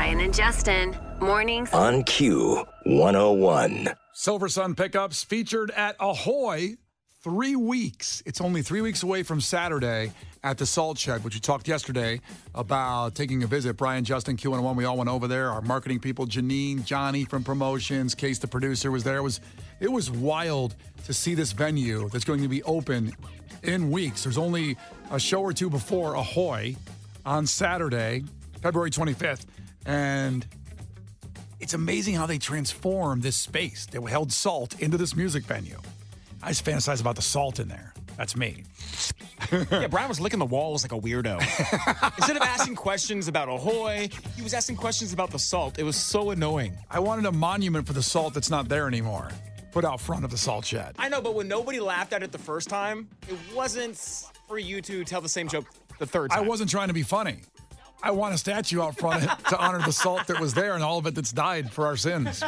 Brian and Justin. Mornings on Q101. Silver Sun Pickups featured at Ahoy 3 weeks. It's only 3 weeks away from Saturday at the Salt Shed, which we talked yesterday about taking a visit. Brian, Justin, Q101, we all went over there. Our marketing people, Janine, Johnny from promotions, Case, the producer, was there. It was wild to see this venue that's going to be open in weeks. There's only a show or two before Ahoy on Saturday, February 25th. And it's amazing how they transformed this space that held Salt into this music venue. I just fantasize about the salt in there. That's me. Yeah, Brian was licking the walls like a weirdo. Instead of asking questions about Ahoy, he was asking questions about the salt. It was so annoying. I wanted a monument for the salt that's not there anymore, put out front of the Salt Shed. I know, but when nobody laughed at it the first time, it wasn't for you to tell the same joke the third time. I wasn't trying to be funny. I want a statue out front to honor the salt that was there and all of it that's died for our sins.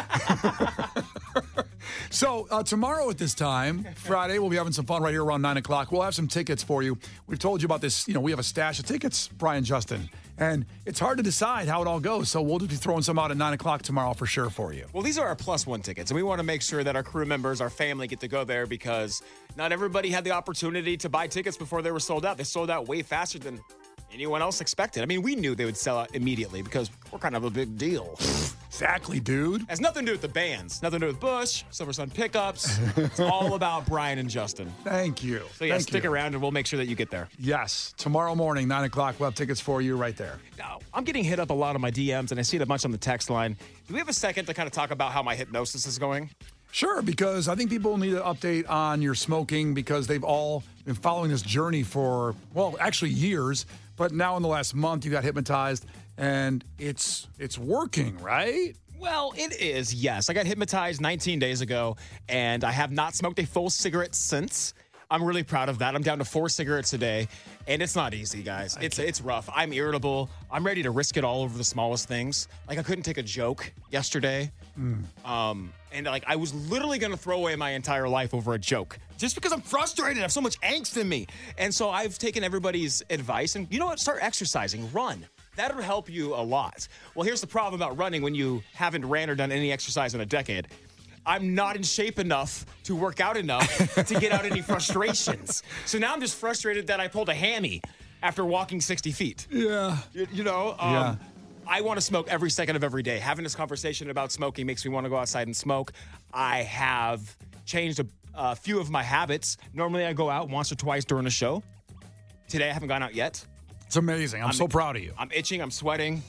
So tomorrow at this time, Friday, we'll be having some fun right here around 9 o'clock. We'll have some tickets for you. We've told you about this. We have a stash of tickets, Brian, Justin. And it's hard to decide how it all goes. So we'll just be throwing some out at 9 o'clock tomorrow for sure for you. Well, these are our +1 tickets. And we want to make sure that our crew members, our family get to go there because not everybody had the opportunity to buy tickets before they were sold out. They sold out way faster than anyone else expected. I mean, we knew they would sell out immediately because we're kind of a big deal. Exactly, dude. Has nothing to do with the bands. Nothing to do with Bush, Silver Sun Pickups. It's all about Brian and Justin. Thank you. So yeah, stick around and we'll make sure that you get there. Yes. Tomorrow morning, 9 o'clock, we'll have tickets for you right there. Now, I'm getting hit up a lot on my DMs and I see it a bunch on the text line. Do we have a second to kind of talk about how my hypnosis is going? Sure, because I think people need an update on your smoking because they've all been following this journey for, well, actually years. But now in the last month, you got hypnotized, and it's working, right? Well, it is, yes. I got hypnotized 19 days ago, and I have not smoked a full cigarette since. I'm really proud of that. I'm down to 4 cigarettes a day, and it's not easy, guys. It's rough. I'm irritable. I'm ready to risk it all over the smallest things. Like, I couldn't take a joke yesterday. And I was literally going to throw away my entire life over a joke just because I'm frustrated. I have so much angst in me. And so I've taken everybody's advice and you know what? Start exercising, run. That'll help you a lot. Well, here's the problem about running when you haven't ran or done any exercise in a decade. I'm not in shape enough to work out enough to get out any frustrations. So now I'm just frustrated that I pulled a hammy after walking 60 feet. Yeah. Yeah. I want to smoke every second of every day. Having this conversation about smoking makes me want to go outside and smoke. I have changed a few of my habits. Normally, I go out once or twice during a show. Today, I haven't gone out yet. It's amazing. I'm so proud of you. I'm itching. I'm sweating.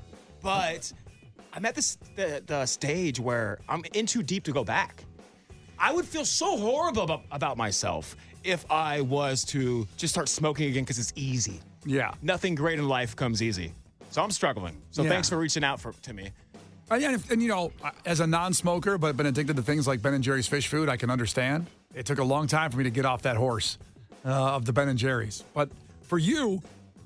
But I'm at the stage where I'm in too deep to go back. I would feel so horrible about myself if I was to just start smoking again because it's easy. Yeah. Nothing great in life comes easy. So I'm struggling. So thanks for reaching out to me. And as a non-smoker, but been addicted to things like Ben & Jerry's fish food, I can understand. It took a long time for me to get off that horse of the Ben & Jerry's. But for you,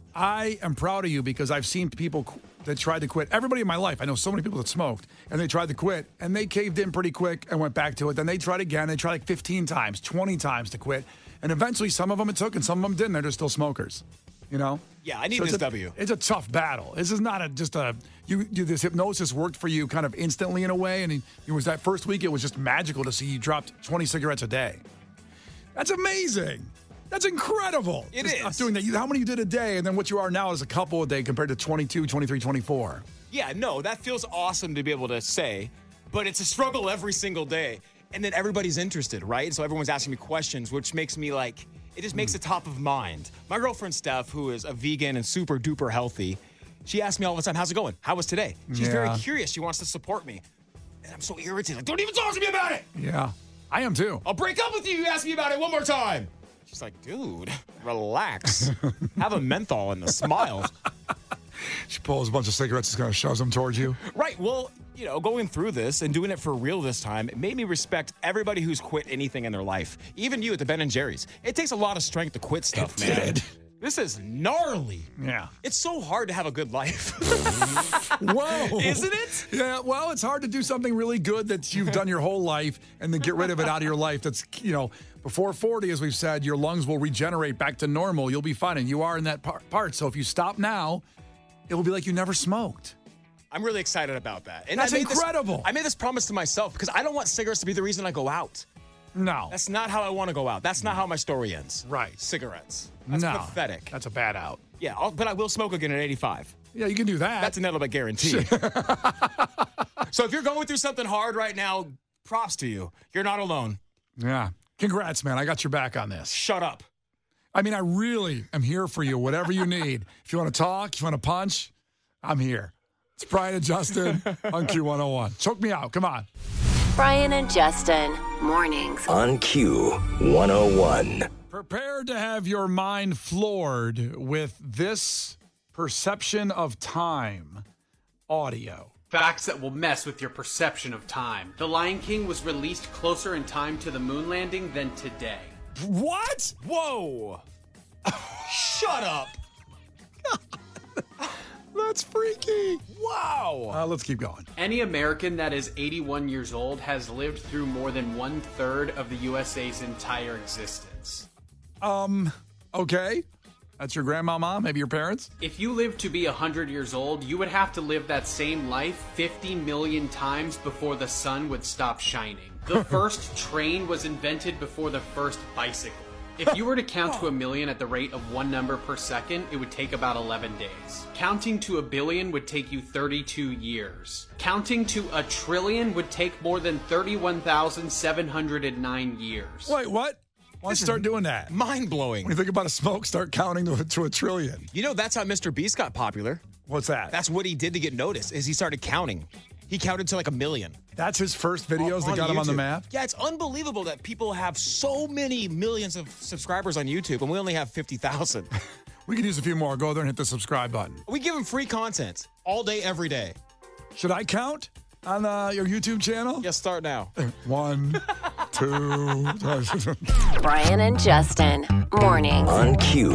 I am proud of you because I've seen people that tried to quit. Everybody in my life, I know so many people that smoked, and they tried to quit, and they caved in pretty quick and went back to it. Then they tried again. They tried like 15 times, 20 times to quit. And eventually, some of them it took, and some of them didn't. They're just still smokers. Yeah, I need this W. It's a tough battle. This is not this hypnosis worked for you kind of instantly in a way. And it was that first week, it was just magical to see you dropped 20 cigarettes a day. That's amazing. That's incredible. It just is. Doing that. How many you did a day and then what you are now is a couple a day compared to 22, 23, 24. Yeah, no, that feels awesome to be able to say, but it's a struggle every single day. And then everybody's interested, right? So everyone's asking me questions, which makes me it just makes it top of mind. My girlfriend, Steph, who is a vegan and super duper healthy, she asks me all the time, how's it going? How was today? She's very curious. She wants to support me. And I'm so irritated. Don't even talk to me about it. Yeah, I am too. I'll break up with you. You ask me about it one more time. She's like, dude, relax. Have a menthol and a smile. She pulls a bunch of cigarettes and kind of shoves them towards you. Right. Well, going through this and doing it for real this time, it made me respect everybody who's quit anything in their life. Even you at the Ben & Jerry's. It takes a lot of strength to quit stuff, man. This is gnarly. Yeah. It's so hard to have a good life. Whoa. Isn't it? Yeah, well, it's hard to do something really good that you've done your whole life and then get rid of it out of your life. That's, before 40, as we've said, your lungs will regenerate back to normal. You'll be fine, and you are in that part. So if you stop now, it will be like you never smoked. I'm really excited about that. And That's incredible. I made this promise to myself because I don't want cigarettes to be the reason I go out. No. That's not how I want to go out. That's not how my story ends. Right. Cigarettes. That's pathetic. That's a bad out. Yeah, but I will smoke again at 85. Yeah, you can do that. That's an element guarantee. So if you're going through something hard right now, props to you. You're not alone. Yeah. Congrats, man. I got your back on this. Shut up. I mean, I really am here for you, whatever you need. If you want to talk, if you want to punch, I'm here. It's Brian and Justin on Q101. Choke me out. Come on. Brian and Justin, mornings. On Q101. Prepare to have your mind floored with this perception of time audio. Facts that will mess with your perception of time. The Lion King was released closer in time to the moon landing than today. What? Whoa. Shut up. That's freaky. Wow. Let's keep going. Any American that is 81 years old has lived through more than 1/3 of the USA's entire existence. Okay. That's your grandmama, maybe your parents? If you lived to be 100 years old, you would have to live that same life 50 million times before the sun would stop shining. The first train was invented before the first bicycle. If you were to count to 1,000,000 at the rate of one number per second, it would take about 11 days. Counting to 1,000,000,000 would take you 32 years. Counting to 1,000,000,000,000 would take more than 31,709 years. Wait, what? Why don't you start doing that? Mind-blowing. When you think about a smoke, start counting to 1,000,000,000,000. You know, that's how Mr. Beast got popular. What's that? That's what he did to get noticed, is he started counting. He counted to like 1,000,000. That's his first videos that got him on the YouTube. map? Yeah, it's unbelievable that people have so many millions of subscribers on YouTube, and we only have 50,000. We could use a few more. Go there and hit the subscribe button. We give them free content all day, every day. Should I count on your YouTube channel? Yes, start now. 1, 2. Brian and Justin, mornings. On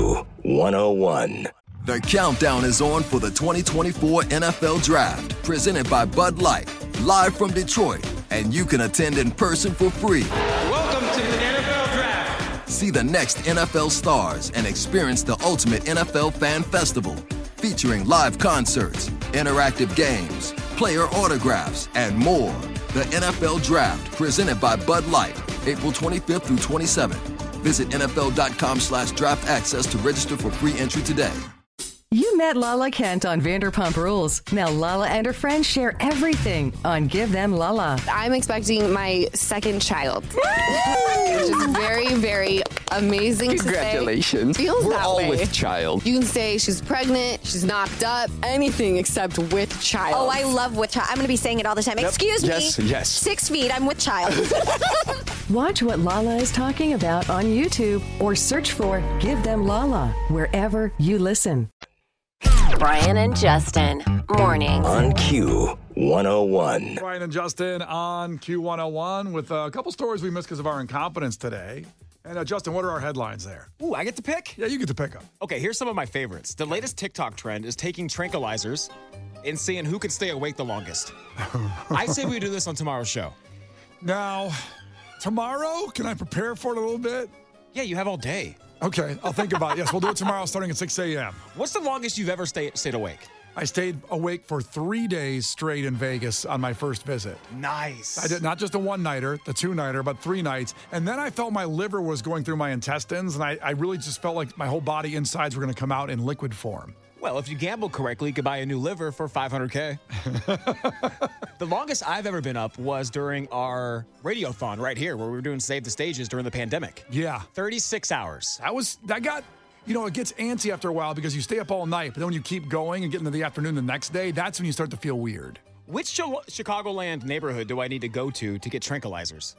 Q101. The countdown is on for the 2024 NFL Draft, presented by Bud Light, live from Detroit, and you can attend in person for free. Welcome to the NFL Draft. See the next NFL stars and experience the ultimate NFL fan festival, featuring live concerts, interactive games, player autographs, and more. The NFL Draft, presented by Bud Light, April 25th through 27th. Visit NFL.com/draft access to register for free entry today. You met Lala Kent on Vanderpump Rules. Now Lala and her friends share everything on Give Them Lala. I'm expecting my second child, which is very, very amazing to say. Congratulations. Feels We're that all way. with child. You can say she's pregnant, she's knocked up, anything except with child. Oh, I love with child. I'm going to be saying it all the time. Excuse me. Yes. 6 feet. I'm with child. Watch what Lala is talking about on YouTube or search for Give Them Lala wherever you listen. Brian and Justin, mornings. On Q101. Brian and Justin on Q101 with a couple stories we missed because of our incompetence today. And Justin, what are our headlines there? Ooh, I get to pick? Yeah, you get to pick them. Okay, here's some of my favorites. The latest TikTok trend is taking tranquilizers and seeing who can stay awake the longest. I say we do this on tomorrow's show. Now, tomorrow, can I prepare for it a little bit? Yeah, you have all day. Okay, I'll think about it. Yes, we'll do it tomorrow starting at 6 a.m. What's the longest you've ever stayed awake? I stayed awake for 3 days straight in Vegas on my first visit. Nice. I did not just a one-nighter, the two-nighter, but 3 nights. And then I felt my liver was going through my intestines, and I really just felt like my whole body insides were going to come out in liquid form. Well, if you gamble correctly, you could buy a new liver for $500K. The longest I've ever been up was during our radiothon right here, where we were doing Save the Stages during the pandemic. Yeah. 36 hours. That got, it gets antsy after a while because you stay up all night, but then when you keep going and get into the afternoon the next day, that's when you start to feel weird. Which Chicagoland neighborhood do I need to go to get tranquilizers?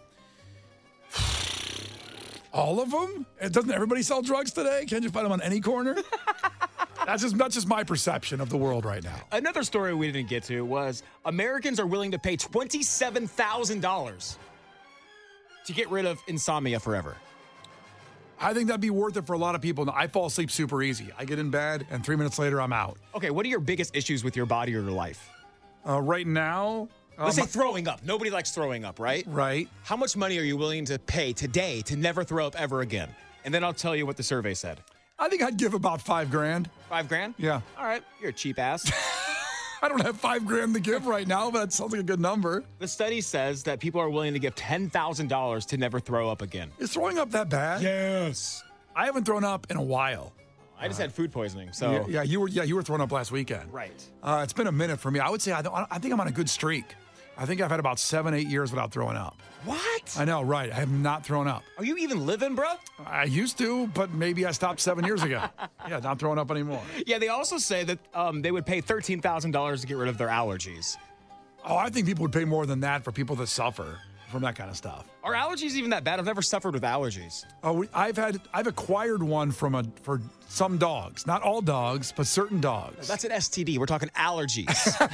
All of them? Doesn't everybody sell drugs today? Can't you find them on any corner? That's just my perception of the world right now. Another story we didn't get to was Americans are willing to pay $27,000 to get rid of insomnia forever. I think that'd be worth it for a lot of people. I fall asleep super easy. I get in bed, and 3 minutes later, I'm out. Okay, what are your biggest issues with your body or your life? Right now... Let's say throwing up. Nobody likes throwing up, right? Right. How much money are you willing to pay today to never throw up ever again? And then I'll tell you what the survey said. I think I'd give about $5,000. $5,000? Yeah. All right. You're a cheap ass. I don't have $5,000 to give right now, but that sounds like a good number. The study says that people are willing to give $10,000 to never throw up again. Is throwing up that bad? Yes. I haven't thrown up in a while. I just had food poisoning, so. Yeah, you were throwing up last weekend. Right. It's been a minute for me. I would say I think I'm on a good streak. I think I've had about 7-8 years without throwing up. What? I know, right. I have not thrown up. Are you even living, bro? I used to, but maybe I stopped 7 years ago. Yeah, not throwing up anymore. Yeah, they also say that they would pay $13,000 to get rid of their allergies. Oh, I think people would pay more than that for people that suffer from that kind of stuff. Are allergies even that bad? I've never suffered with allergies. Oh, I've acquired one for some dogs. Not all dogs, but certain dogs. That's an STD. We're talking allergies.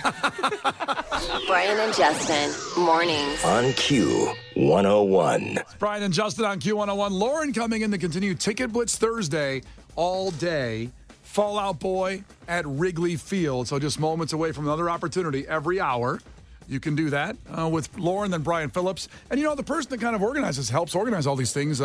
Brian and Justin, mornings. On Q101. It's Brian and Justin on Q101. Lauren coming in to continue Ticket Blitz Thursday all day. Fallout Boy at Wrigley Field. So just moments away from another opportunity every hour. You can do that with Lauren, then Brian Phillips. And, the person that kind of helps organize all these things,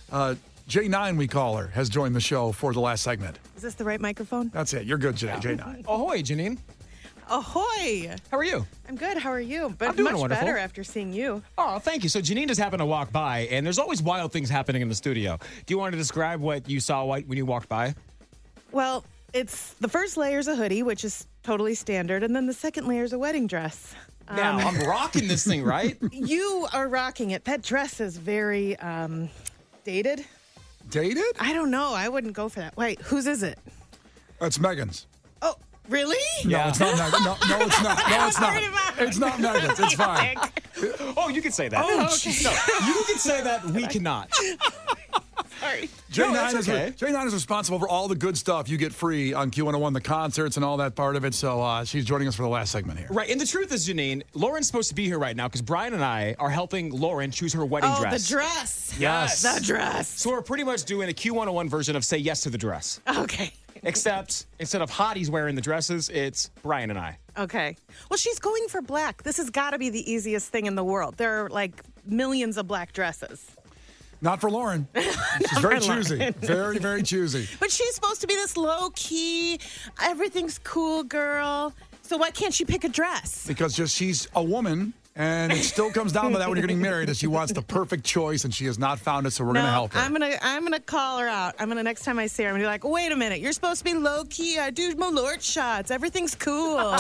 J9, we call her, has joined the show for the last segment. Is this the right microphone? That's it. You're good, J9. Ahoy, Janine. Ahoy. How are you? I'm good. How are you? But I'm doing much wonderful. better after seeing you. Oh, thank you. So Janine just happened to walk by, and there's always wild things happening in the studio. Do you want to describe what you saw when you walked by? Well, it's the first layer's a hoodie, which is totally standard, and then the second layer's a wedding dress. Now, I'm rocking this thing, right? You are rocking it. That dress is very dated. Dated? I don't know. I wouldn't go for that. Wait, whose is it? It's Megan's. Oh, really? No, it's not Megan. No, it's not. No, it's not. It's not Megan's. It's fine. Oh, you can say that. Oh, okay. No, you can say that. We cannot. Sorry. J9 is responsible for all the good stuff you get free on Q101, the concerts and all that part of it. So she's joining us for the last segment here. Right. And the truth is, Janine, Lauren's supposed to be here right now because Brian and I are helping Lauren choose her wedding dress. Oh, the dress. Yes. The dress. So we're pretty much doing a Q101 version of Say Yes to the Dress. Okay. Except instead of hotties wearing the dresses, it's Brian and I. Okay. Well, she's going for black. This has got to be the easiest thing in the world. There are like millions of black dresses. Not for Lauren. She's very choosy. Very, very choosy. But she's supposed to be this low-key, everything's cool girl. So why can't she pick a dress? Because she's a woman, and it still comes down to that when you're getting married, that she wants the perfect choice, and she has not found it, so we're going to help her. I'm gonna call her out. Next time I see her, I'm gonna be like, wait a minute, you're supposed to be low-key. I do Malort shots. Everything's cool.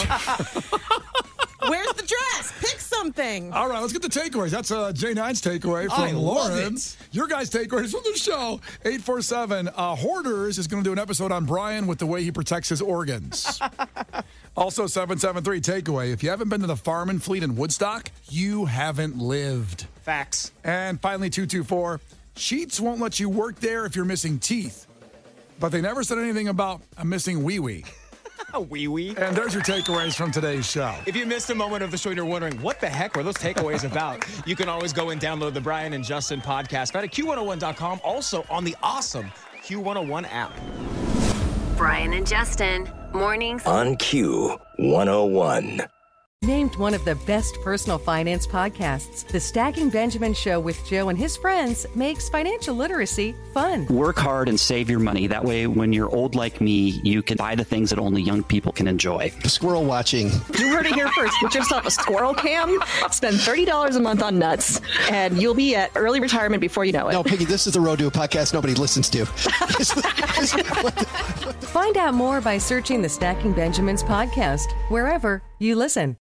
Where's the dress? Pick something. All right, let's get the takeaways. That's J9's takeaway from Lauren. Your guys' takeaways from the show. 847. Hoarders is going to do an episode on Brian with the way he protects his organs. Also, 773 takeaway. If you haven't been to the Farm and Fleet in Woodstock, you haven't lived. Facts. And finally, 224. Sheets won't let you work there if you're missing teeth. But they never said anything about a missing wee-wee. A wee-wee. And there's your takeaways from today's show. If you missed a moment of the show and you're wondering, what the heck were those takeaways about? You can always go and download the Brian and Justin podcast at Q101.com. Also on the awesome Q101 app. Brian and Justin, mornings. On Q101. Named one of the best personal finance podcasts, The Stacking Benjamin Show with Joe and his friends makes financial literacy fun. Work hard and save your money. That way, when you're old like me, you can buy the things that only young people can enjoy. Squirrel watching. You heard it here first. Get yourself a squirrel cam, spend $30 a month on nuts, and you'll be at early retirement before you know it. No, Piggy, this is the Road to a podcast nobody listens to. Find out more by searching the Stacking Benjamins podcast, wherever you listen.